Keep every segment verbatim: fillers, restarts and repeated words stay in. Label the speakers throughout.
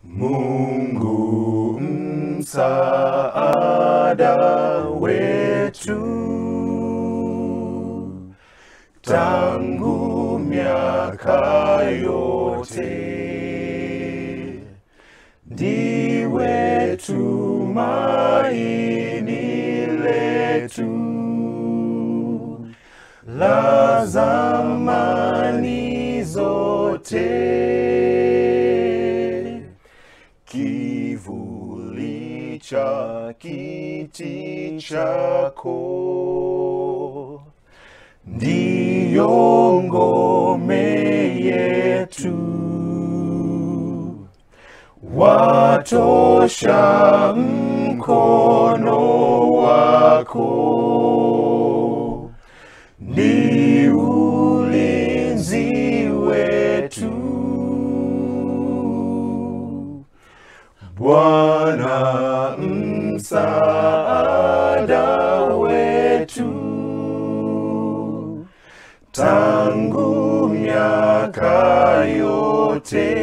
Speaker 1: Mungu msaada wetu, tangu miaka yote, ndiwe tumaini letu la zamani zote. Kivuli cha kiti chako ndiyo ngome yetu, watosha mkono wako, ni ulinzi wetu. Bwana msaada wetu, tangu miaka yote,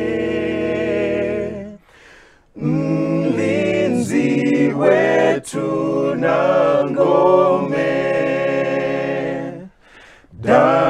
Speaker 1: mlinzi wetu na ngome.